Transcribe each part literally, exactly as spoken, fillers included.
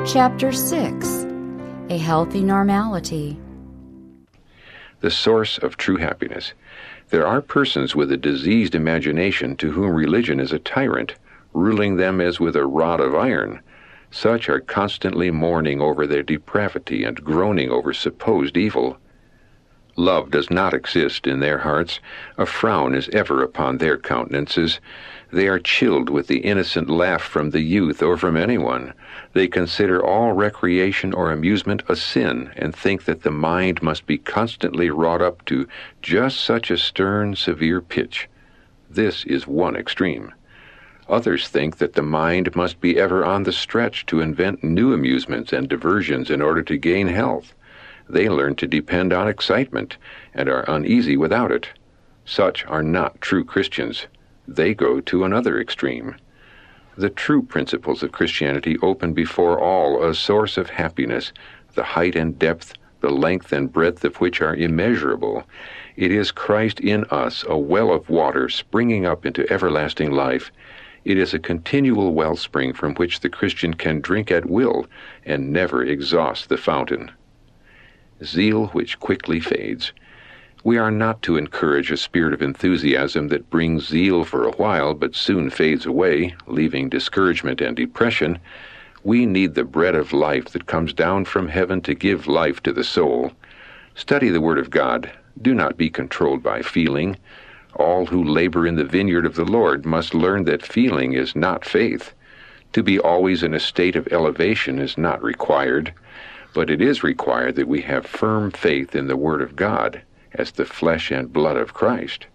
Chapter six. A Healthy Normality. The source of true happiness. There are persons with a diseased imagination to whom religion is a tyrant, ruling them as with a rod of iron. Such are constantly mourning over their depravity and groaning over supposed evil. Love does not exist in their hearts. A frown is ever upon their countenances. They are chilled with the innocent laugh from the youth or from anyone. They consider all recreation or amusement a sin, and think that the mind must be constantly wrought up to just such a stern, severe pitch. This is one extreme. Others think that the mind must be ever on the stretch to invent new amusements and diversions in order to gain health. They learn to depend on excitement, and are uneasy without it. Such are not true Christians. They go to another extreme. The true principles of Christianity open before all a source of happiness, the height and depth, the length and breadth of which are immeasurable. It is Christ in us, a well of water springing up into everlasting life. It is a continual wellspring from which the Christian can drink at will and never exhaust the fountain. Zeal which quickly fades. We are not to encourage a spirit of enthusiasm that brings zeal for a while but soon fades away, leaving discouragement and depression. We need the bread of life that comes down from heaven to give life to the soul. Study the Word of God. Do not be controlled by feeling. All who labor in the vineyard of the Lord must learn that feeling is not faith. To be always in a state of elevation is not required, but it is required that we have firm faith in the Word of God as the flesh and blood of Christ.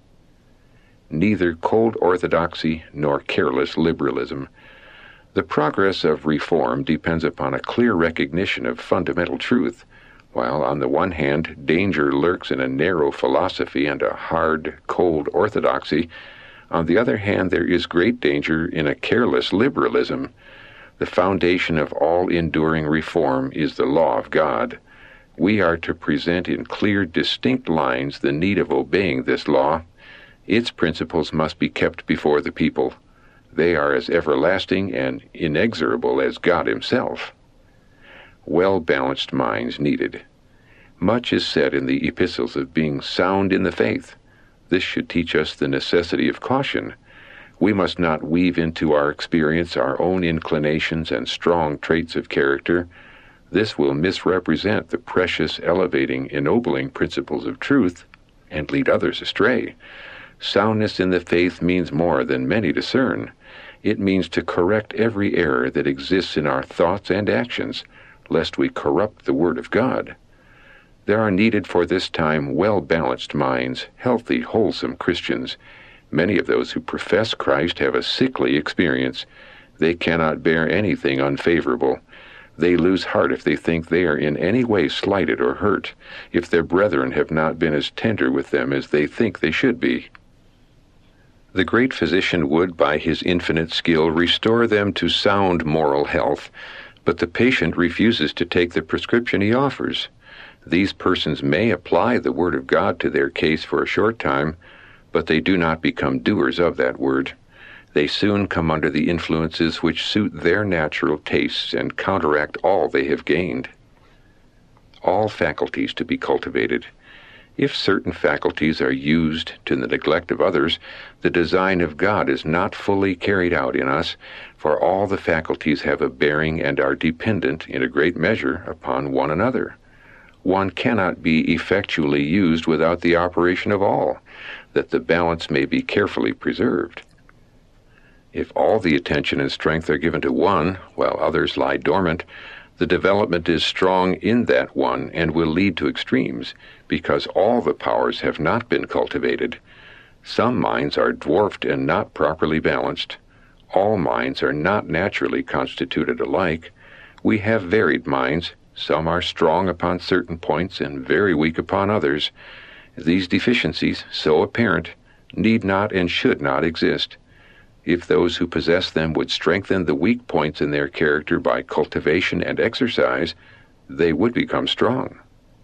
Neither cold orthodoxy nor careless liberalism. The progress of reform depends upon a clear recognition of fundamental truth, while on the one hand danger lurks in a narrow philosophy and a hard, cold orthodoxy. On the other hand, there is great danger in a careless liberalism. The foundation of all enduring reform is the law of God. We are to present in clear, distinct lines the need of obeying this law. Its principles must be kept before the people. They are as everlasting and inexorable as God Himself. Well-balanced minds needed. Much is said in the epistles of being sound in the faith. This should teach us the necessity of caution. We must not weave into our experience our own inclinations and strong traits of character. This will misrepresent the precious, elevating, ennobling principles of truth and lead others astray. Soundness in the faith means more than many discern. It means to correct every error that exists in our thoughts and actions, lest we corrupt the Word of God. There are needed for this time well-balanced minds, healthy, wholesome Christians. Many of those who profess Christ have a sickly experience. They cannot bear anything unfavorable. They lose heart if they think they are in any way slighted or hurt, if their brethren have not been as tender with them as they think they should be. The great physician would, by his infinite skill, restore them to sound moral health, but the patient refuses to take the prescription he offers. These persons may apply the Word of God to their case for a short time, but they do not become doers of that Word. They soon come under the influences which suit their natural tastes and counteract all they have gained. All faculties to be cultivated. If certain faculties are used to the neglect of others, the design of God is not fully carried out in us, for all the faculties have a bearing and are dependent, in a great measure, upon one another. One cannot be effectually used without the operation of all, that the balance may be carefully preserved. If all the attention and strength are given to one, while others lie dormant, the development is strong in that one and will lead to extremes, because all the powers have not been cultivated. Some minds are dwarfed and not properly balanced. All minds are not naturally constituted alike. We have varied minds. Some are strong upon certain points and very weak upon others. These deficiencies, so apparent, need not and should not exist. If those who possess them would strengthen the weak points in their character by cultivation and exercise, they would become strong.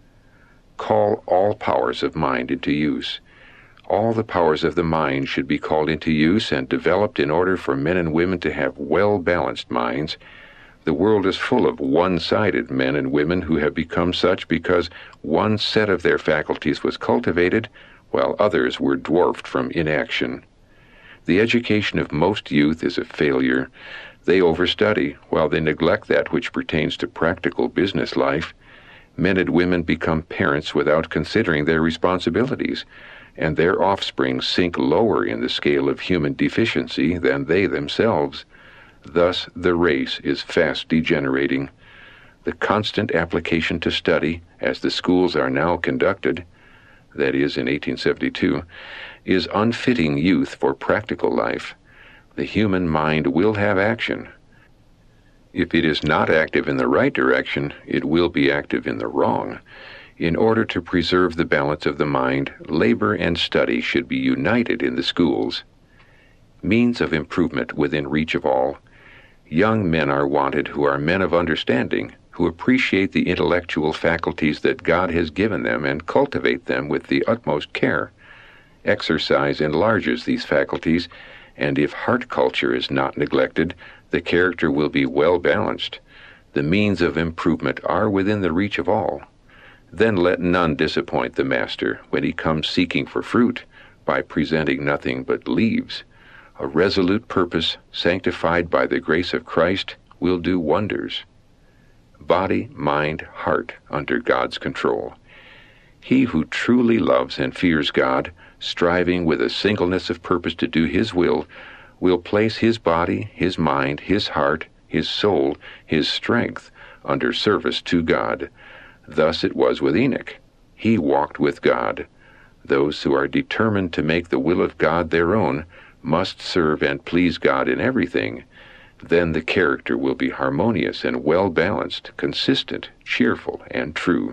Call all powers of mind into use. All the powers of the mind should be called into use and developed in order for men and women to have well-balanced minds. The world is full of one-sided men and women who have become such because one set of their faculties was cultivated, while others were dwarfed from inaction. The education of most youth is a failure. They overstudy, while they neglect that which pertains to practical business life. Men and women become parents without considering their responsibilities, and their offspring sink lower in the scale of human deficiency than they themselves. Thus the race is fast degenerating. The constant application to study, as the schools are now conducted, that is, in eighteen seventy-two, is unfitting youth for practical life. The human mind will have action. If it is not active in the right direction, it will be active in the wrong. In order to preserve the balance of the mind, labor and study should be united in the schools. Means of improvement within reach of all. Young men are wanted who are men of understanding, who appreciate the intellectual faculties that God has given them and cultivate them with the utmost care. Exercise enlarges these faculties, and if heart culture is not neglected, the character will be well balanced. The means of improvement are within the reach of all. Then let none disappoint the master when he comes seeking for fruit by presenting nothing but leaves. A resolute purpose, sanctified by the grace of Christ, will do wonders. Body, mind, heart under God's control. He who truly loves and fears God, striving with a singleness of purpose to do His will, will place his body, his mind, his heart, his soul, his strength under service to God. Thus it was with Enoch. He walked with God. Those who are determined to make the will of God their own must serve and please God in everything. Then the character will be harmonious and well-balanced, consistent, cheerful, and true.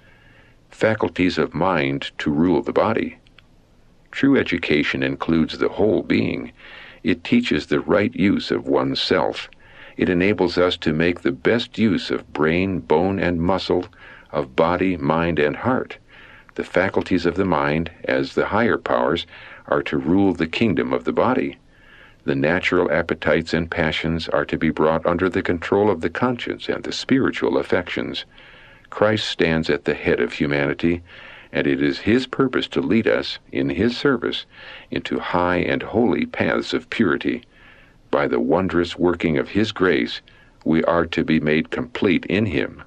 Faculties of mind to rule the body. True education includes the whole being. It teaches the right use of oneself. It enables us to make the best use of brain, bone, and muscle, of body, mind, and heart. The faculties of the mind, as the higher powers, are to rule the kingdom of the body. The natural appetites and passions are to be brought under the control of the conscience and the spiritual affections. Christ stands at the head of humanity, and it is His purpose to lead us, in His service, into high and holy paths of purity. By the wondrous working of His grace, we are to be made complete in Him.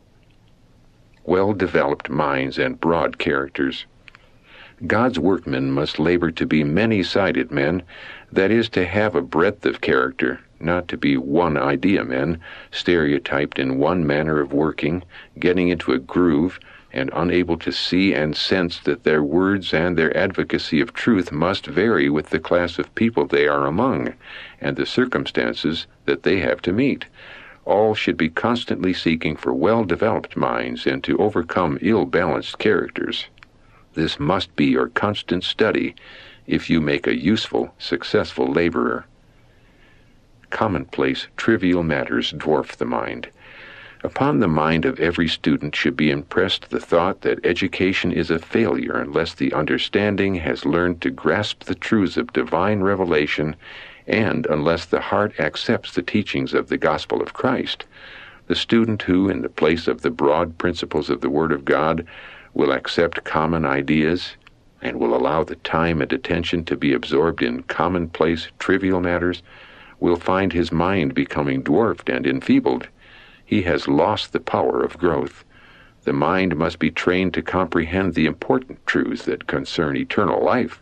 Well-developed minds and broad characters. God's workmen must labor to be many-sided men, that is, to have a breadth of character, not to be one-idea men, stereotyped in one manner of working, getting into a groove, and unable to see and sense that their words and their advocacy of truth must vary with the class of people they are among, and the circumstances that they have to meet. All should be constantly seeking for well-developed minds and to overcome ill-balanced characters. This must be your constant study if you make a useful, successful laborer. Commonplace, trivial matters dwarf the mind. Upon the mind of every student should be impressed the thought that education is a failure unless the understanding has learned to grasp the truths of divine revelation and unless the heart accepts the teachings of the gospel of Christ. The student who, in the place of the broad principles of the Word of God, will accept common ideas and will allow the time and attention to be absorbed in commonplace, trivial matters, will find his mind becoming dwarfed and enfeebled. He has lost the power of growth. The mind must be trained to comprehend the important truths that concern eternal life.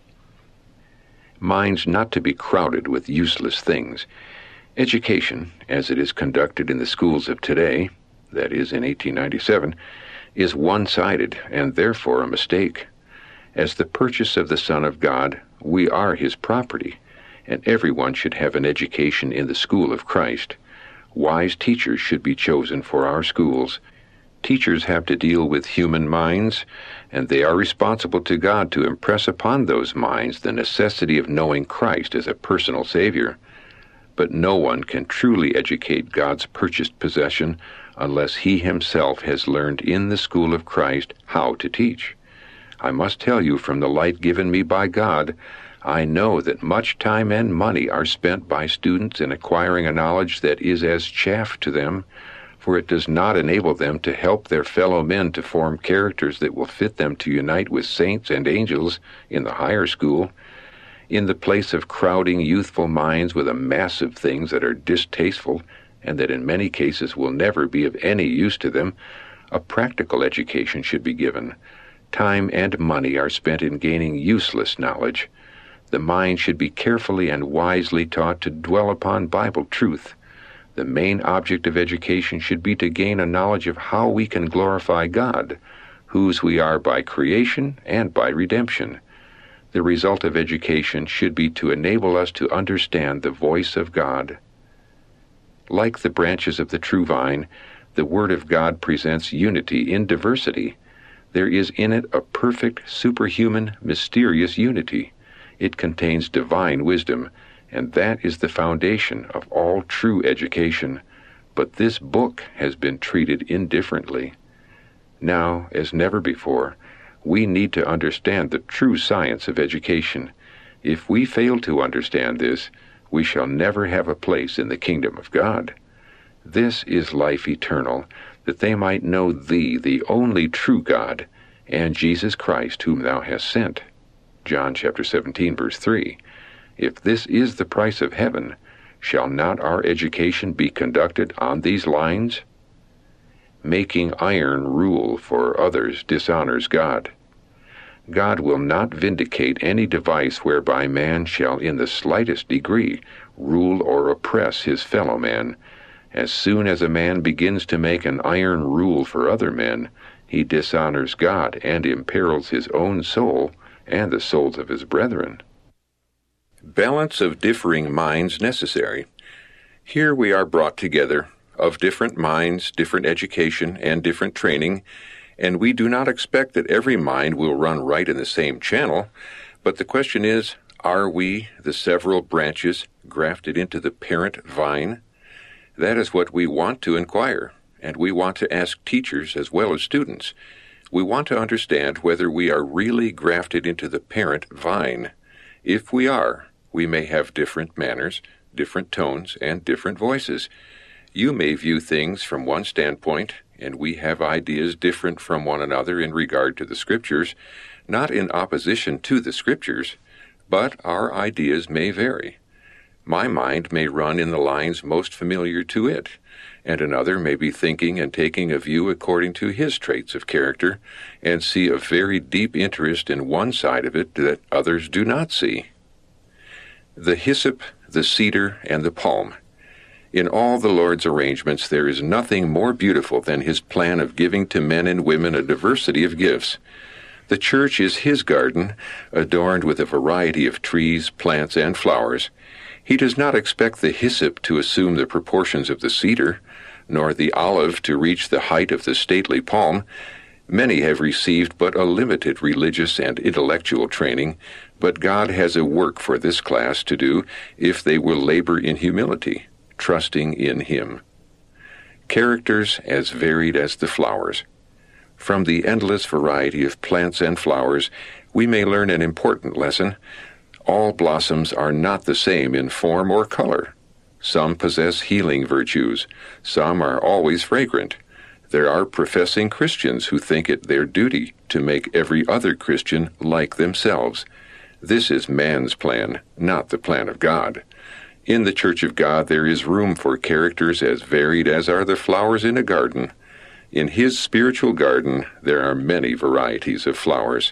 Minds not to be crowded with useless things. Education, as it is conducted in the schools of today, that is, in eighteen ninety-seven, is one-sided and therefore a mistake. As the purchase of the Son of God, we are His property, and everyone should have an education in the school of Christ. Wise teachers should be chosen for our schools. Teachers have to deal with human minds, and they are responsible to God to impress upon those minds the necessity of knowing Christ as a personal Savior. But no one can truly educate God's purchased possession unless he himself has learned in the school of Christ how to teach. I must tell you from the light given me by God, I know that much time and money are spent by students in acquiring a knowledge that is as chaff to them, for it does not enable them to help their fellow men to form characters that will fit them to unite with saints and angels in the higher school. In the place of crowding youthful minds with a mass of things that are distasteful and that in many cases will never be of any use to them, a practical education should be given. Time and money are spent in gaining useless knowledge. The mind should be carefully and wisely taught to dwell upon Bible truth. The main object of education should be to gain a knowledge of how we can glorify God, whose we are by creation and by redemption. The result of education should be to enable us to understand the voice of God. Like the branches of the true vine, the Word of God presents unity in diversity. There is in it a perfect, superhuman, mysterious unity. It contains divine wisdom, and that is the foundation of all true education. But this book has been treated indifferently. Now, as never before, we need to understand the true science of education. If we fail to understand this, we shall never have a place in the kingdom of God. This is life eternal, that they might know Thee, the only true God, and Jesus Christ, whom Thou hast sent. John chapter seventeen, verse three. If this is the price of heaven, shall not our education be conducted on these lines? Making iron rule for others dishonors God. God will not vindicate any device whereby man shall in the slightest degree rule or oppress his fellow man. As soon as a man begins to make an iron rule for other men, he dishonors God and imperils his own soul and the souls of his brethren. Balance of differing minds necessary. Here we are brought together, of different minds, different education, and different training, and we do not expect that every mind will run right in the same channel, but the question is, are we, the several branches, grafted into the parent vine? That is what we want to inquire, and we want to ask teachers as well as students. We want to understand whether we are really grafted into the parent vine. If we are, we may have different manners, different tones, and different voices. You may view things from one standpoint, and we have ideas different from one another in regard to the Scriptures, not in opposition to the Scriptures, but our ideas may vary. My mind may run in the lines most familiar to it, and another may be thinking and taking a view according to his traits of character, and see a very deep interest in one side of it that others do not see. The hyssop, the cedar, and the palm. In all the Lord's arrangements there is nothing more beautiful than His plan of giving to men and women a diversity of gifts. The church is His garden, adorned with a variety of trees, plants, and flowers. He does not expect the hyssop to assume the proportions of the cedar, nor the olive to reach the height of the stately palm. Many have received but a limited religious and intellectual training, but God has a work for this class to do if they will labor in humility, trusting in Him. Characters as varied as the flowers. From the endless variety of plants and flowers, we may learn an important lesson. All blossoms are not the same in form or color. Some possess healing virtues. Some are always fragrant. There are professing Christians who think it their duty to make every other Christian like themselves. This is man's plan, not the plan of God. In the Church of God there is room for characters as varied as are the flowers in a garden. In His spiritual garden there are many varieties of flowers.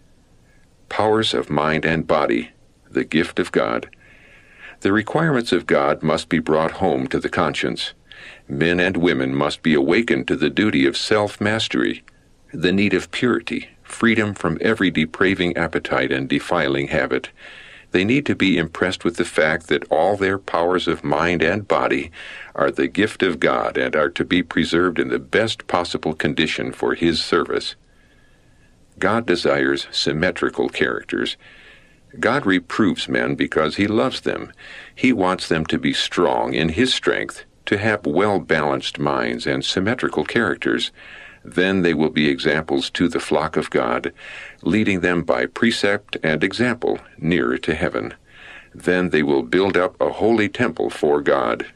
Powers of mind and body, the gift of God. The requirements of God must be brought home to the conscience. Men and women must be awakened to the duty of self-mastery, the need of purity, freedom from every depraving appetite and defiling habit. They need to be impressed with the fact that all their powers of mind and body are the gift of God and are to be preserved in the best possible condition for His service. God desires symmetrical characters. God reproves men because He loves them. He wants them to be strong in His strength, to have well-balanced minds and symmetrical characters. Then they will be examples to the flock of God, leading them by precept and example nearer to heaven. Then they will build up a holy temple for God.